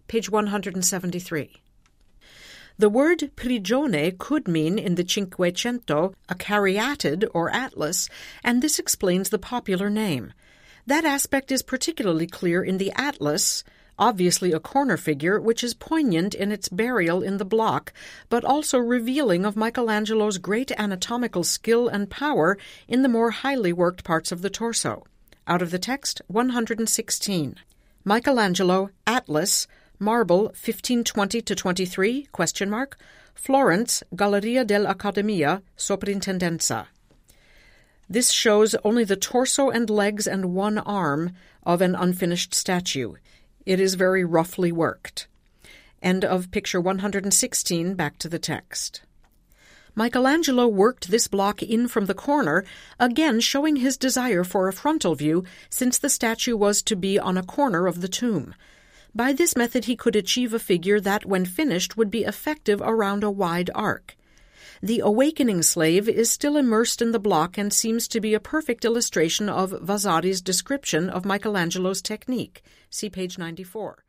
page 173. The word prigione could mean in the Cinquecento a caryatid or atlas, and this explains the popular name. That aspect is particularly clear in the atlas, obviously a corner figure, which is poignant in its burial in the block, but also revealing of Michelangelo's great anatomical skill and power in the more highly worked parts of the torso. Out of the text, 116. Michelangelo, Atlas, Marble, 1520-23, ? Florence, Galleria dell'Accademia, Soprintendenza. This shows only the torso and legs and one arm of an unfinished statue. It is very roughly worked. End of picture 116, back to the text. Michelangelo worked this block in from the corner, again showing his desire for a frontal view, since the statue was to be on a corner of the tomb. By this method he could achieve a figure that, when finished, would be effective around a wide arc. The awakening slave is still immersed in the block and seems to be a perfect illustration of Vasari's description of Michelangelo's technique. See page 94.